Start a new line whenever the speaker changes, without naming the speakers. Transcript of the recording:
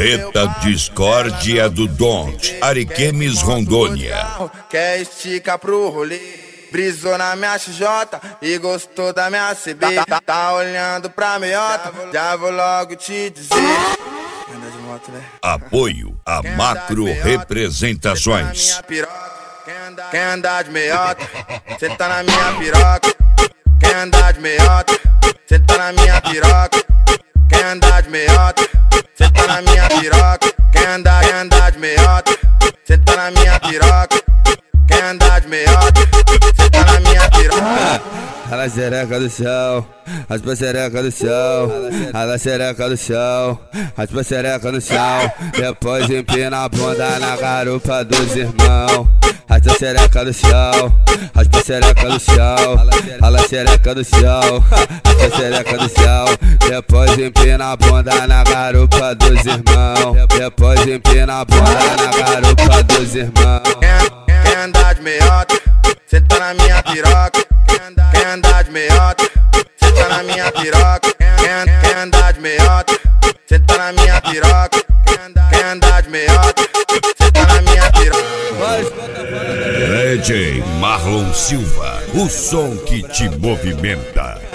Carreta Discórdia do Don't, Ariquemes, Rondônia.
Quer estica pro rolê, brisou na minha XJ e gostou da minha CB. Tá olhando pra meiota, já vou logo te dizer. Anda de moto, né?
Apoio a Macro Representações.
Quer andar de meiota, cê tá na minha piroca. Quer andar de meiota, cê tá na minha piroca. Quer andar de meiota, cê tá na minha piroca. Quer andar de meiota, cê tá na minha piroca. Quer andar de meiota, cê tá na minha piroca.
Ela xereca do chão, as xereca do chão. Ela xereca do chão, as xereca no chão. Depois empina a bunda na garupa dos irmãos. As xereca do chão, as xereca do chão. Ela xereca do chão, as xereca do chão. Depois empina a bunda na garupa dos irmãos. Depois empina a bunda na garupa dos irmãos.
Quer andar de meiota, cê tá na minha piroca. Quer andar de meiota, cê tá na minha piroca. Quer andar de meiota, cê tá na minha piroca. Quer andar de meiota, cê tá na minha piroca.
DJ Marlon Silva, o som que te movimenta.